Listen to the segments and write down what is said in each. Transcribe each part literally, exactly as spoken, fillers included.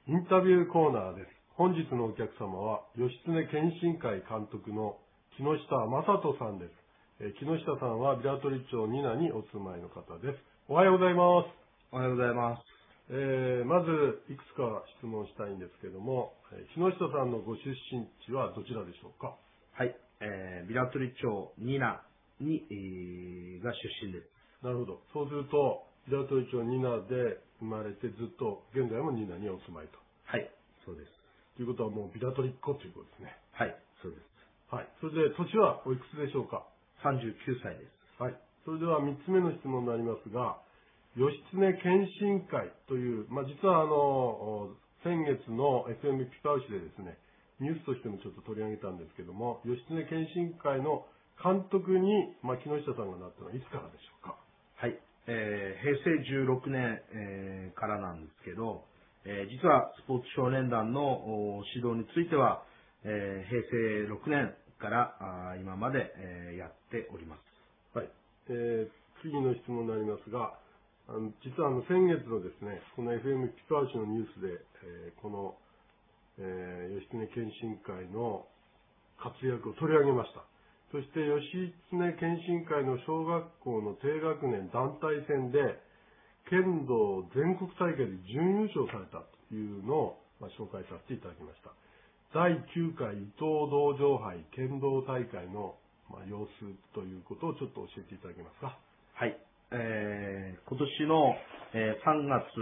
インタビューコーナーです。本日のお客様は、義経謙信会監督の木下正人さんです。えー、木下さんは、平取町仁名にお住まいの方です。おはようございます。 おはようございます。 えー、まず、いくつか質問したいんですけども、えー、木下さんのご出身地はどちらでしょうか？ はい、えー、平取町仁名に、えー、が出身です。 なるほど。そうすると、平取町仁名で生まれてずっと、現在も仁名にお住まいと。 はい、そうです。 ということはもう平取っ子ということですね。 はい、そうです。 はい。それで、年はおいくつでしょうか？ さんじゅうきゅうさいです。 はい。それではみっつめの質問になりますが、義経謙信会という、まあ、実はあの、先月の エフエム ピパウシでですね、ニュースとしてもちょっと取り上げたんですけども、義経謙信会の監督に、まあ、木下さんがなったのはいつからでしょうか？ はい、えー、へいせいじゅうろくねん、えー、からなんですけど、えー、実はスポーツ少年団の指導については、えー、へいせいろくねんからあ今まで、えー、やっております。 はい。えー、次の質問になりますが、あの実はあの先月のですね、この エフエム ピパウシのニュースで、えー、この、えー、義経謙信会の活躍を取り上げました。そして義経謙信会の小学校の低学年団体戦で剣道全国大会で準優勝されたというのを、まあ、紹介させていただきました。だいきゅうかい伊藤道場杯剣道大会の、まあ、様子ということをちょっと教えていただけますか？ はい、えー、今年の、えー、さんがつ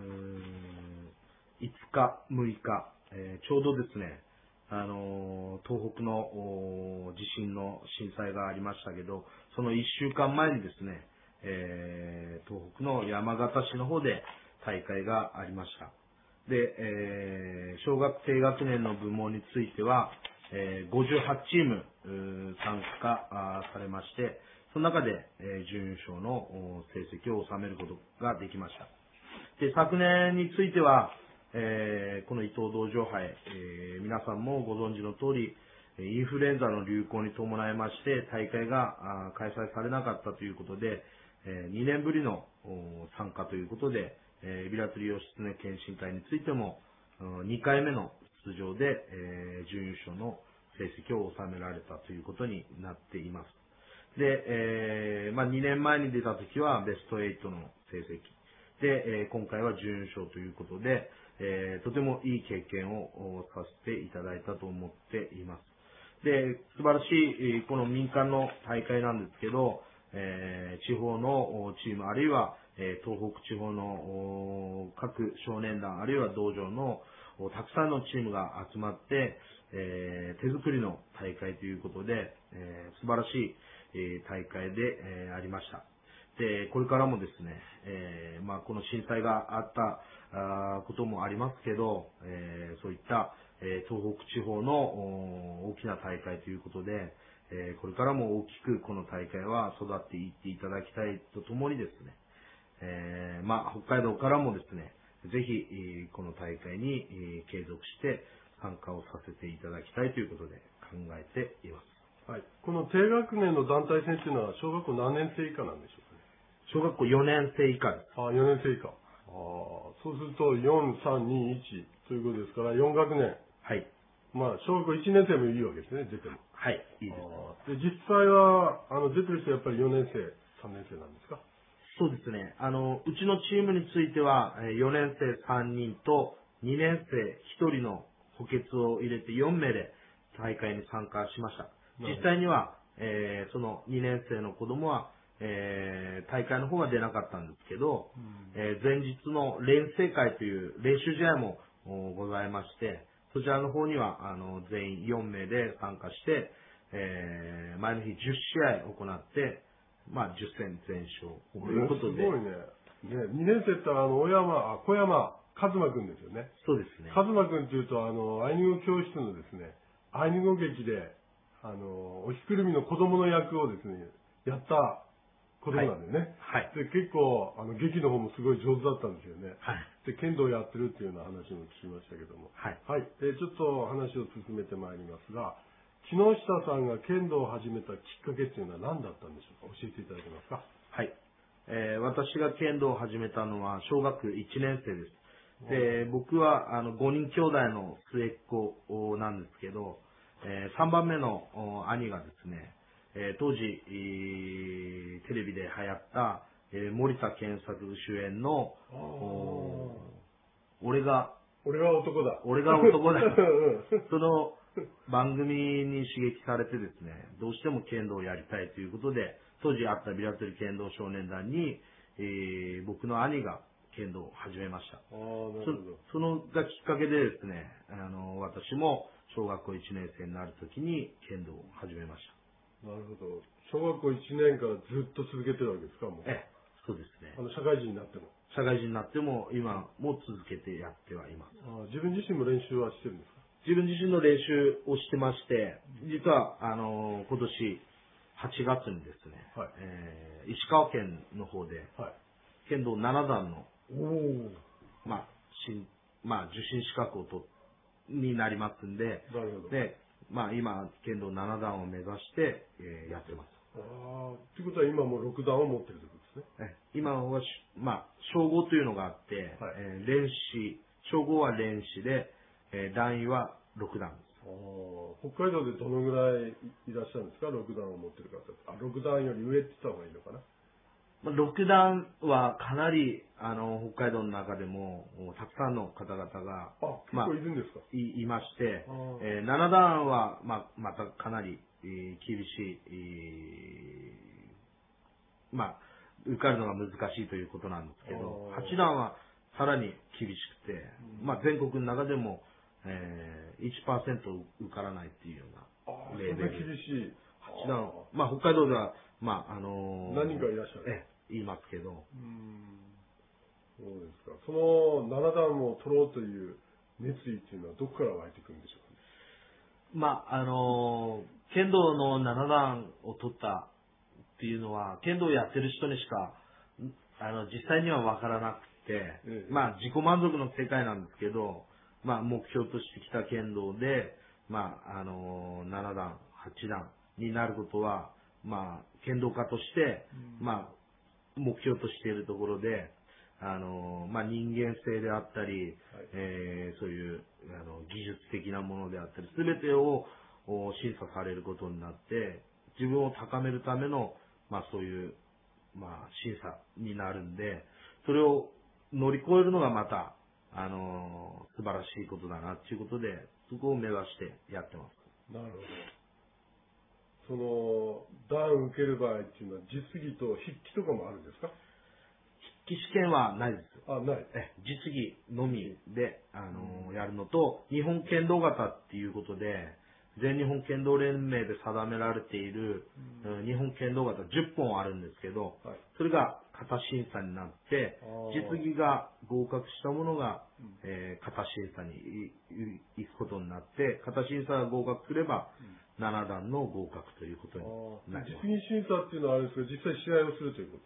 いつか、むいか、えー、ちょうどですね、あのー、東北の地震の震災がありましたけど、そのいっしゅうかんまえにですね、えー、東北の山形市の方で大会がありました。で、えー、小学低学年の部門については、えー、ごじゅうはちチーム参加されまして、その中で、えー、準優勝の成績を収めることができました。で、昨年については、えー、この伊藤道場杯、えー、皆さんもご存知の通り、インフルエンザの流行に伴いまして、大会が開催されなかったということで、えー、にねんぶりの参加ということで、えー、平取義経謙信会についても、にかいめの出場で、えー、準優勝の成績を収められたということになっています。で、えーまあ、にねんまえに出た時はベストはちの成績で、えー、今回は準優勝ということで、えー、とてもいい経験をさせていただいたと思っています。で、素晴らしいこの民間の大会なんですけど、えー、地方のチームあるいは、えー、東北地方の各少年団あるいは道場のたくさんのチームが集まって、えー、手作りの大会ということで、えー、素晴らしいえー、大会で、えー、ありました。で、これからもですね、えー、まあ、この震災があったあこともありますけど、えー、そういった、えー、東北地方の大きな大会ということで、えー、これからも大きくこの大会は育っていっていただきたいとともにですね、えー、まあ、北海道からもですね、ぜひ、この大会に継続して参加をさせていただきたいということで考えています。 はい。この低学年の団体戦というのは小学校何年生以下なんでしょうかね？ 小学校よねんせい以下です。 ああ、よねん生以下。ああ、そうするとよん、さん、に、いちということですから、よん学年。 はい。 まあ、小学校いちねん生もいいわけですね、出ても。 はい、いいです。 で、実際は、あの、出てる人はやっぱりよねん生、さんねん生なんですか？ そうですね。あの、うちのチームについては、よねん生さんにんとにねん生ひとりの補欠を入れてよんめいで大会に参加しました。実際には、えー、そのにねん生の子供は、えー、大会の方は出なかったんですけど、うん、えー、前日の練成会という練習試合もございまして、そちらの方にはあの全員よんめいで参加して、えー、前の日じゅっしあい行って、まあ、じゅっせんぜん勝ということで。 すごいね。ね、にねん生ってあの、小山、あ、小山和馬くんですよね。 そうですね。 和馬くんっていうと、あの、アイヌ語教室のですね、アイヌ語劇で、あの、おひくるみの子供の役をですね、やった子供なんだよね。 はい。 で、結構、あの、劇の方もすごい上手だったんですよね。 はい。 で、剣道やってるっていうような話も聞きましたけども。 はい。 はい。で、ちょっと話を進めてまいりますが、木下さんが剣道を始めたきっかけっていうのは何だったんでしょうか？教えていただけますか？ はい。えー、私が剣道を始めたのは小学いちねん生です。 で、僕はあのごにん兄弟の末っ子なんですけど、えー、さんばんめの兄がですね、えー、当時、えー、テレビで流行った、えー、森田健作主演の、俺が、 俺が男だ。 俺が男だ。その番組に刺激されてですね、どうしても剣道をやりたいということで、当時あったビラトリ剣道少年団に、えー、僕の兄が剣道を始めました。 ああ、なるほど。 そ、そのがきっかけでですね、あの、私も小学校いちねん生になるときに剣道を始めました。 なるほど。小学校いちねんからずっと続けてるわけですか、もう。 ええ、そうですね。 あの、社会人になっても。 社会人になっても、今も続けてやってはいます。 ああ、自分自身も練習はしてるんですか？ 自分自身の練習をしてまして、実は、あの、今年はちがつにですね、 はい、 えー、石川県の方で、 はい、 剣道なな段の、 おまあ、しまあ、受信資格をとになりますんで、 なるほど。 で、まあ、今、剣道なな段を目指して、えー、やってます。 ああ、ということは今もうろく段を持ってるということですね。 え今は、まあ、称号というのがあって、 はい、 えー、連士、称号は連士で、えー、段位はろく段です。 ああ、北海道でどのぐらいいらっしゃるんですか、ろく段を持ってる方。あ、ろく段より上って言った方がいいのかな。 まあ、ろく段はかなり、あの、北海道の中でも、たくさんの方々が、 あ、結まあ、 構いるんですか。 い、いまして、 あーえー、なな段は、まあ、またかなり、えー厳しい、えーまあ、受かるのが難しいということなんですけど、 あーはち段はさらに厳しくて、まあ、全国の中でも、えー、いちパーセント 受からないっていうようああ、 なレそんなベル。 厳しい。 はち段、まあ、北海道では、まあ、あのー何人かいらっしゃる。 え、言いますけど、 うーん、そうですか。そのなな段を取ろうという熱意っていうのはどこから湧いてくるんでしょうかね。 まあ、あのー剣道のなな段を取ったっていうのは、剣道をやってる人にしか、んあの、実際にはわからなくて、 ええまあ、自己満足の世界なんですけど、まあ、目標としてきた剣道で、まあ、あのーなな段、はち段になることは、まあ、剣道家として、 うんまあ、目標としているところで、あの、まあ、人間性であったり、 はい、 えーそういうあの技術的なものであったり、すべてをお審査されることになって、自分を高めるための、まあ、そういう、まあ、審査になるんで、それを乗り越えるのがまた、あの、素晴らしいことだなっていうことで、そこを目指してやってます。 なるほど。その段を受ける場合っていうのは実技と筆記とかもあるんですか。 筆記試験はないです。 あ、ない。 え実技のみで、あのやるのと、日本剣道型っていうことで、全日本剣道連盟で定められている、うん日本剣道型じゅっぽんあるんですけど、 はい、 それが型審査になって、 あー実技が合格したものが、 うんえー型審査にいい行くことになって、型審査が合格すれば、なな段の合格ということになあーります。 実技審査っていうのはあれですけど、実際試合をするということ。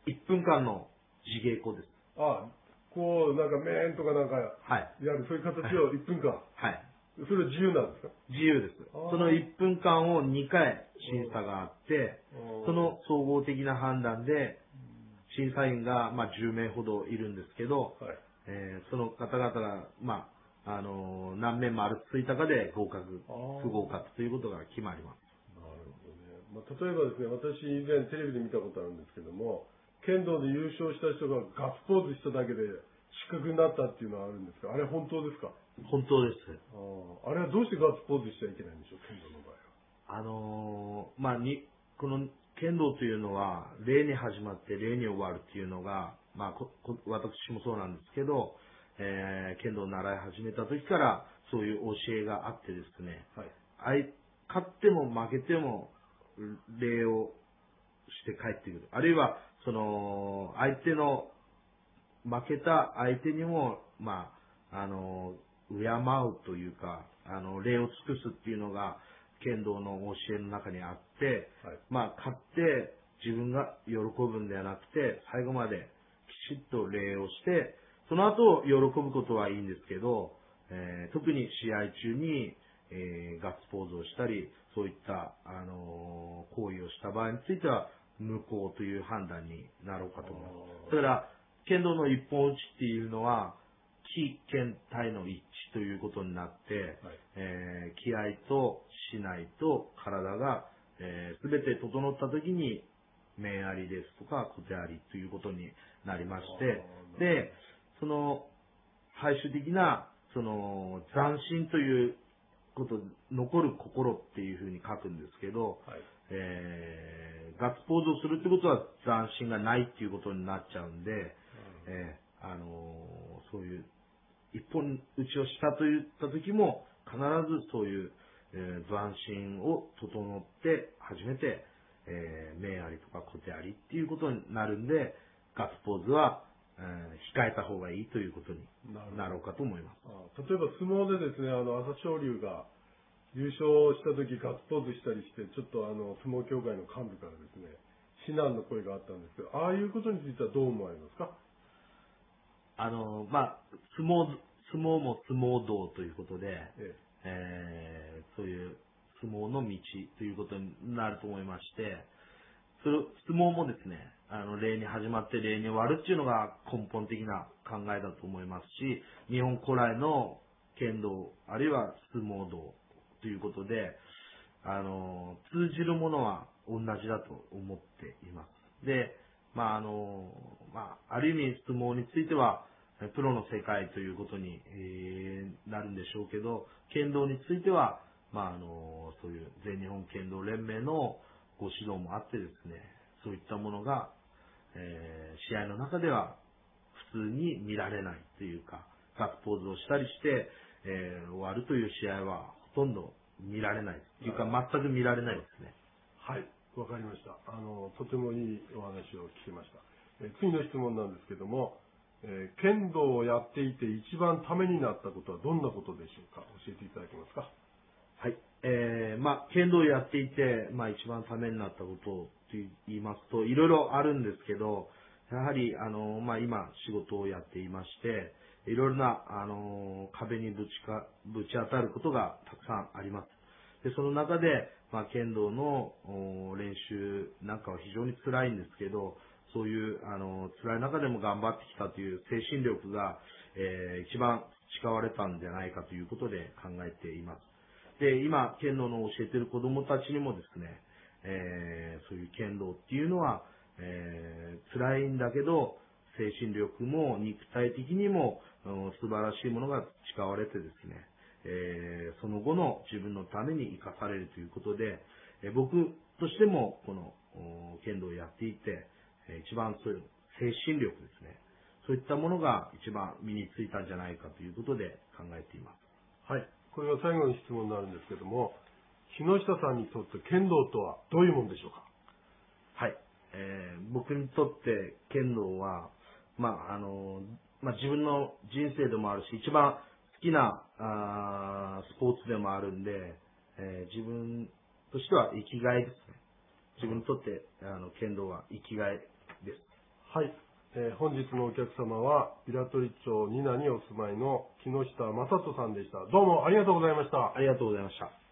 いっぷんかんの自稽古です。 あ、こうなんか面とかなんかはい。 やる、そういう形をいっぷんかん。 はい。 それは自由なんですか。 自由です。 あーそのいっぷんかんをにかい審査があって、その総合的な判断で、審査員がまあじゅうめいほどいるんですけど、 はい。 えーその方々が、まあ、あのー何面丸ついたかで合格、 あー不合格ということが決まります。 なるほどね。まあ、例えばですね、私以前テレビで見たことあるんですけども、剣道で優勝した人がガッツポーズしただけで失格になったっていうのはあるんですが、あれは本当ですか。 本当です。 あーあれはどうしてガッツポーズしちゃいけないんでしょう、剣道の場合は。 あのーまあ、に、この剣道というのは、礼に始まって礼に終わるっていうのが、まあ、ここ私もそうなんですけど、えー剣道を習い始めた時から、そういう教えがあってですね、 はい。 あい勝っても負けても礼をして帰ってくる。あるいは、その、相手の、負けた相手にも、まあ、あの、敬うというか、あの、礼を尽くすっていうのが、剣道の教えの中にあって、 はい。 まあ、勝って自分が喜ぶんではなくて、最後まできちっと礼をして、その後喜ぶことはいいんですけど、えー特に試合中に、えーガッツポーズをしたり、そういった、あのー行為をした場合については、無効という判断になろうかと思います。だから、剣道の一本打ちっていうのは、 気剣体の一致ということになって、 はい、 えー気合と竹刀と体がすべ、えー、全て整った時に面ありですとか小手ありということになりまして、で、その最終的なその斬新ということ、残る心っていうふうに書くんですけど、 はい、 えーガッツポーズをするってことは斬新がないっていうことになっちゃうんで、うんえーあのーそういう一本打ちをしたといった時も必ずそういう、えー、斬新を整って初めて、えー、面ありとか小手ありっていうことになるんで、ガッツポーズは、えー控えた方がいいということになろうかと思います。 あ例えば相撲でですね、あの朝青龍が優勝した時ガッツポーズしたりして、ちょっとあの相撲協会の幹部からですね、非難の声があったんですけど、ああいうことについてはどう思われますか？ あの、まあ、相撲、相撲も相撲道ということで、 ええーそういう相撲の道ということになると思いまして、それ相撲もですね、あの、礼に始まって礼に終わるっていうのが根本的な考えだと思いますし、日本古来の剣道、あるいは相撲道ということで、あの、通じるものは同じだと思っています。で、まあ、あの、まあ、ある意味相撲については、プロの世界ということに、えーなるんでしょうけど、剣道については、まあ、あの、そういう全日本剣道連盟のご指導もあってですね、そういったものが、えー試合の中では普通に見られないというか、ガッツポーズをしたりして、えー終わるという試合はほとんど見られないというか、全く見られないですね。 はい、わかりました。あの、とてもいいお話を聞きました。え次の質問なんですけども、えー剣道をやっていて一番ためになったことはどんなことでしょうか？教えていただけますか？ はい。えー、まあ、剣道をやっていて、まあ、一番ためになったことと言いますと、いろいろあるんですけど、やはり、あの、まあ、今、仕事をやっていまして、いろいろな、あの、壁にぶちか、ぶち当たることがたくさんあります。で、その中で、まあ、剣道のお練習なんかは非常に辛いんですけど、そういう、あの、辛い中でも頑張ってきたという精神力が、えー一番培われたんじゃないかということで考えています。で、今、剣道の教えている子供たちにもですね、えーそういう剣道っていうのは、えー辛いんだけど、精神力も肉体的にも、うん素晴らしいものが培われてですね、えーその後の自分のために生かされるということで、えー僕としてもこのお剣道をやっていて、えー一番そういう精神力ですね、そういったものが一番身についたんじゃないかということで考えています。 はい。これが最後の質問になるんですけども、木下さんにとって剣道とはどういうものでしょうか？ はい。えー僕にとって剣道は、まあ、あの、まあ、自分の人生でもあるし、一番好きなあースポーツでもあるんで、えー自分としては生きがいですね。自分にとってあの剣道は生きがいです。 はい。えー本日のお客様は、平取町仁名にお住まいの木下正人さんでした。どうもありがとうございました。 ありがとうございました。